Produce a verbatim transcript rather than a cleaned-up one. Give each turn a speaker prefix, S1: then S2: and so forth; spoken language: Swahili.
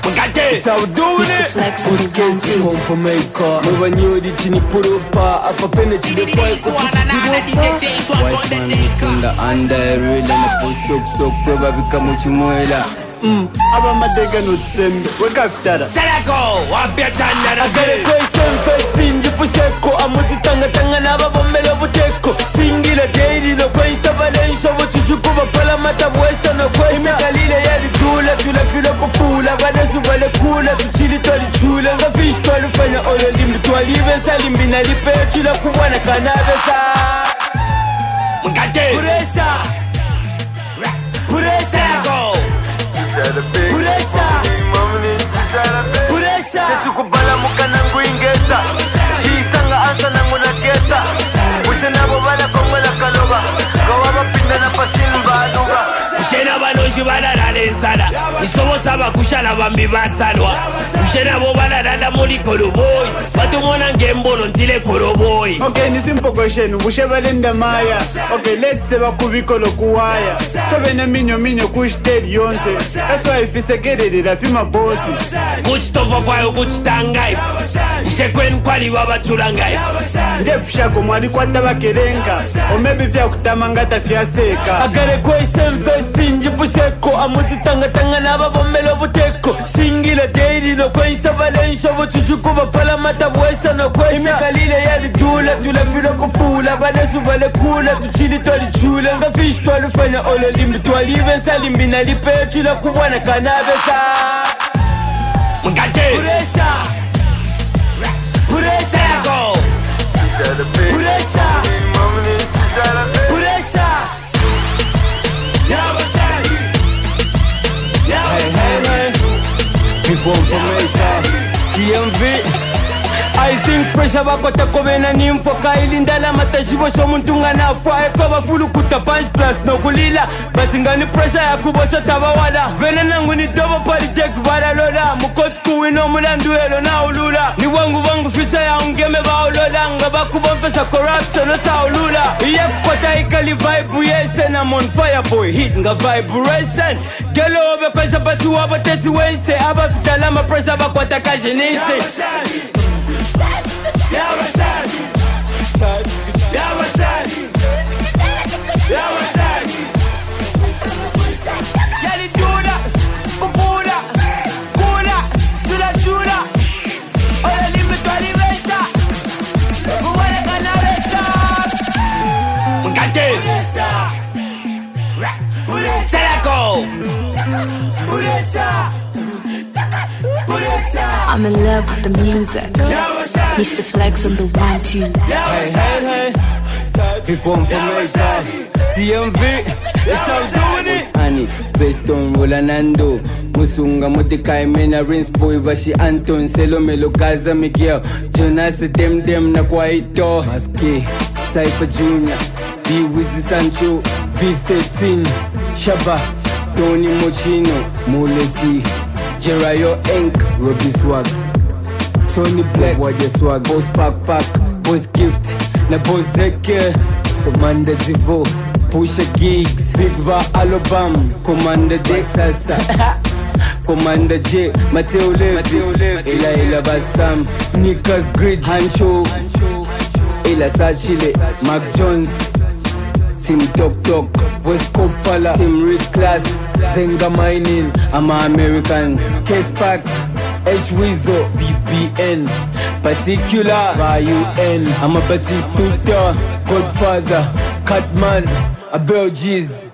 S1: That's how we doing it. Who's case home for maker? Never knew the chini put up. Up a penalty the fight. Wise man is in the under. Really na push soak soak. Probably come with you muela. Hmm. Aba madega no tsembe. Wake up tada.
S2: Selako. Wapeta nara.
S1: Agare koi sempe pinji puseko. Amuti tanga tanga na baba melo buteko. Singila daily no koi sabalensho. Wachuchuku wapala mata westa no koi. Imikalile yali dula tula fila popula. Vanesu vale kula tuchili toli chula. Nga fish toli fanya olo limbi tuali vesa limbi na lipe chula kuwana kanavesa.
S2: Mkate.
S1: Puresa. Puresa.
S2: Selako.
S1: Puresa. Puresa.
S3: Tukubala mukana nguingeza. Shisanga ansa nangu na kesa. Ushena bobala kongola kaloba. Kawaba pinda na pasimba anuga.
S2: Ushena banoji balala lensala. Isomo saba kushala bambi basalwa. Ushena bobala dada muli koroboy. Batumona ngembono ntile koroboy.
S1: Okay, ni simple question. Ushebalenda maya. Okay, let's say bakubikolo kuwaya. So bene minyo minyo kush dead yonse. That's why if it's a get it, I feel my bossy.
S2: Kuch tofa kwayo kuch tangai. Ushekwen kwali wabatula ngai.
S1: Ndep shako mwali kwata bakerenga. Or maybe fya kutamanga tafya seka. Agare koi semfe pinji puseko. Amuti tanga tanga na baba melo buteko. Singila daily no koi sabalensho. Wachuchuku wapala mata westa no koi. Imikalile yali dula tula fila kupula. Vanesu vale kula tuchili toli chula. Nga fish toli fanya olo limbi tuali vesa limbi na lipe chula kuwana kanavesa.
S2: Mkate.
S1: Puresa. Puresa.
S2: Selako.
S1: Puresa. Puresa. Hey, hey, hey. People from America. T M V. I think pressure bakota komena nimfoka ilindala matashibo shomuntunga na fa ekoba fulu kuta punch plus no kulila batingani pressure ya kubosha tabawala vena nangu ni double party take baralola mukoti kuwino mulandu elo na ulula ni wangu wangu future ya ungeme baolola ngaba kubomfesha corruption no saulula iye kukota ikali vibe yes and I'm on fire boy hit nga vibration gelo obe kwesha patu wabo teti wense aba fitalama pressure bakota kajinisi Yawasaki, Yawasaki, Yawasaki. Yali dula, kupula, kula, dula chula. Ola limbe tuali vesta, kuwale kanavesta.
S2: Mkate.
S1: Puresa,
S2: Selako.
S1: Puresa, Puresa.
S4: I'm in love with the music. Mister Flex on the one two.
S1: Hey, hey, hey. People from America. T M V. It's how doing it. Annie, based on Rolanando. Musunga Motikai Mena Rinse Boy Vashi Anton Selomelo Gaza Miguel. Jonas Dem Dem na Kwaito. Maske. Cypher Junior. B Wizzy Sancho. B thirteen. Shaba. Tony Mochino. Molesi. Jerayo Inc. Robbie Swag. Tony Black, what you swag, boss pack pack, boss gift, na boss zeke, Commander Divo, Pusha Gigs, Big Va Alobam, Commander De Sasa, Commander J, Mateo Lev, Ila Ila Basam, Nikas Grid, Hancho, Ila Sachile, Mark Jones, Team Top Talk, West Copala, Team Rich Class, Zenga Mining, I'm American, Case Packs, H Wizo, B B N, Particular, Y U N, I'm a Batistuta, Godfather, Catman, Abel G's.